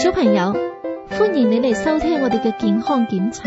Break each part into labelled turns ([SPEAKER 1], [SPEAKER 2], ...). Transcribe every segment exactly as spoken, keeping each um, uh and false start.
[SPEAKER 1] 小朋友，歡迎你嚟收聽我哋嘅健康檢查。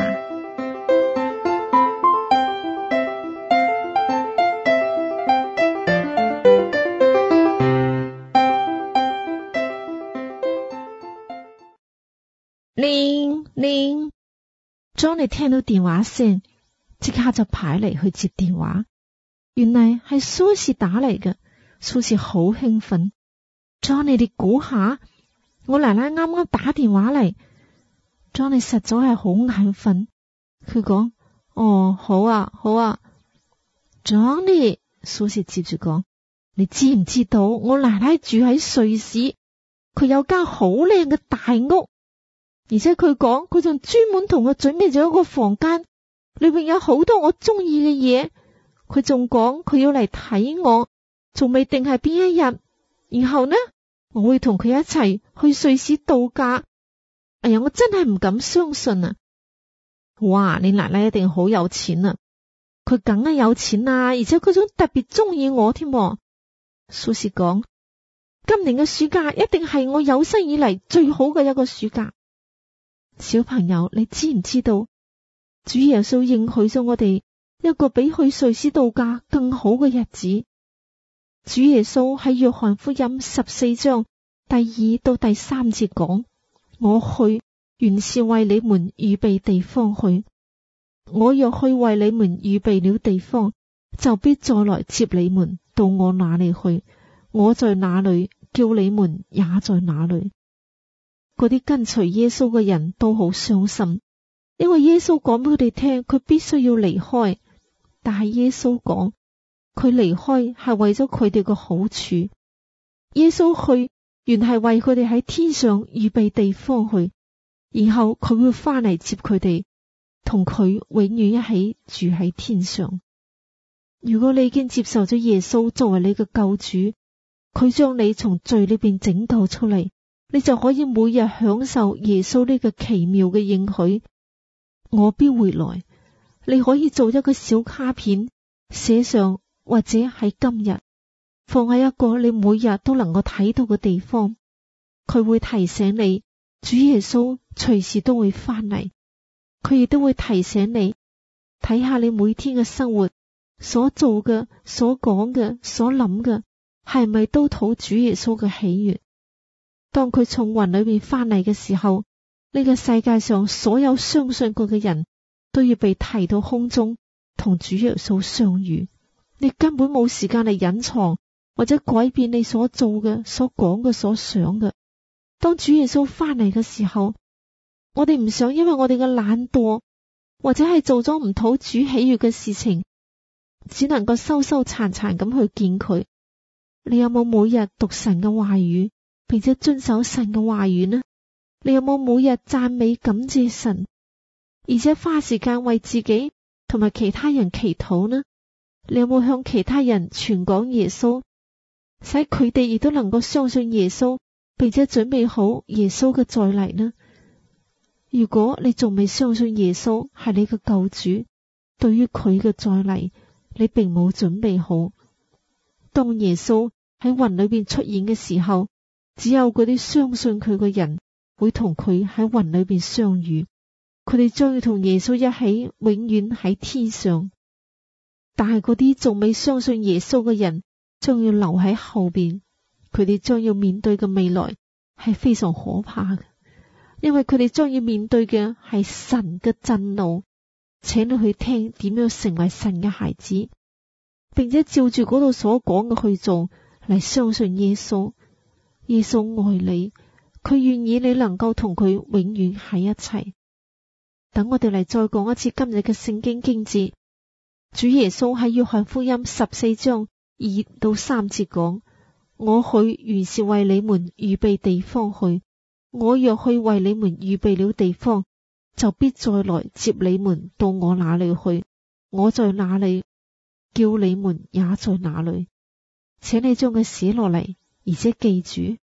[SPEAKER 1] 鈴鈴，Johnny聽到電話聲，即刻就跑嚟去接電話。原來係蘇士打嚟嘅，蘇士好興奮。Johnny，你估下，我奶奶啱啱打電話嚟。Johnny 實在係好眼瞓，佢講：哦，好啊，好啊。Johnny，蘇士接住講：你知唔知道我奶奶住喺瑞士，佢有間好靚嘅大屋。而且佢講，佢仲專門同我準備咗一個房間，裏面有好多我中意嘅嘢。佢仲講佢要嚟睇我，仲未定係邊一日。然後呢，我會同佢一齊去瑞士度假。哎呀，我真係唔敢相信啊！哇，你奶奶一定好有錢啊！佢梗係有錢啊，而且佢仲特別中意我添。蘇士講，今年嘅暑假一定係我有生以嚟最好嘅一個暑假。小朋友，你知唔知道主耶穌應許咗我哋一個比去瑞士度假更好嘅日子？主耶穌喺約翰福音十四章第二到第三節講：我去原是為你們預備地方去，我若去為你們預備了地方，就必再來接你們到我那裏去。我在哪裏，叫你們也在哪裏。嗰啲跟隨耶穌嘅人都好傷心，因為耶穌講俾佢哋聽，佢必須要離開。但係耶穌講，佢離開係為咗佢哋嘅好處。耶穌去原係為佢哋喺天上預備地方去，然後佢會翻嚟接佢哋，同佢永遠一起住喺天上。如果你已經接受咗耶穌作為你嘅救主，佢將你從罪裏邊拯救出嚟，你就可以每日享受耶穌呢個奇妙嘅應許。我必回來。你可以做一個小卡片，寫上或者喺今日放喺一個你每日都能夠睇到嘅地方。佢會提醒你，主耶穌隨時都會翻嚟。佢亦都會提醒你，睇下你每天嘅生活所做嘅、所講嘅、所諗嘅，係咪都討主耶穌嘅喜悅？當佢從雲裏面翻嚟嘅時候，呢個世界上所有相信佢嘅人都要被提到空中，同主耶穌相遇。你根本冇時間嚟隱藏或者改變你所做嘅、所講嘅、所想嘅。當主耶穌翻嚟嘅時候，我哋唔想因為我哋嘅懶惰或者係做咗唔討主喜悅嘅事情，只能夠收收殘殘咁去見佢。你有冇每日讀神嘅話語，並且遵守神嘅話語呢？你有冇每日讚美感謝神，而且花時間為自己同埋其他人祈禱呢？你有冇向其他人傳講耶穌，使佢哋亦都能夠相信耶穌，並且準備好耶穌嘅再嚟呢？如果你仲未相信耶穌係你嘅救主，對於佢嘅再嚟，你並冇準備好。當耶穌喺雲裏邊出現嘅時候，只有嗰啲相信佢嘅人會同佢喺雲裏邊相遇，佢哋將要同耶穌一起永遠喺天上。但係嗰啲仲未相信耶穌嘅人將要留喺後邊，佢哋將要面對嘅未來係非常可怕嘅，因為佢哋將要面對嘅係神嘅震怒。請你去聽點樣成為神嘅孩子，並且照住嗰度所講嘅去做，嚟相信耶穌。耶穌愛你，佢願意你能夠同佢永遠喺一齊。等我哋嚟再講一次今日嘅聖經經節。主耶穌喺約翰福音十四章二到三節講：我去原是為你們預備地方去，我若去為你們預備了地方，就必再來接你們到我那裏去。我在哪裏，叫你們也在哪裏。請你將佢寫落嚟，而且記住。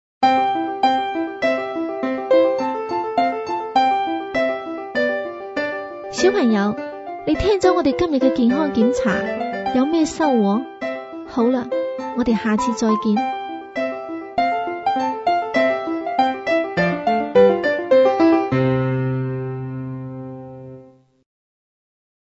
[SPEAKER 1] 小朋友，你聽咗我哋今日嘅健康檢查，有咩收穫？好啦，我哋下次再見。